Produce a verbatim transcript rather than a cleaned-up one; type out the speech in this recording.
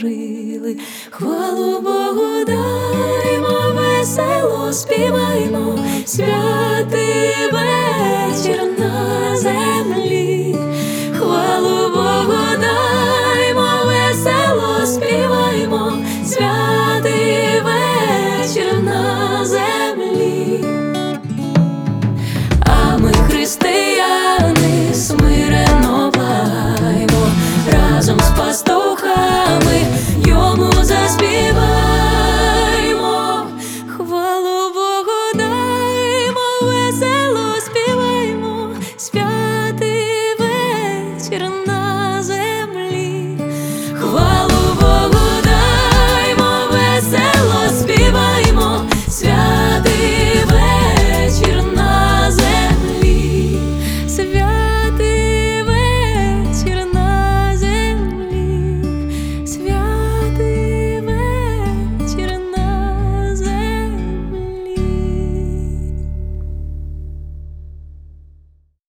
створили. Хвалу Богу даймо, весело співаймо, святий вечір на землі. Хвалу Богу даймо, весело співаймо, святий вечір на землі. А ми, християни, смиренно плаймо, разом з пастухами йому заспіваймо. Хвалу Богу даймо, весело співаймо, святий вечір на землі. Хвалу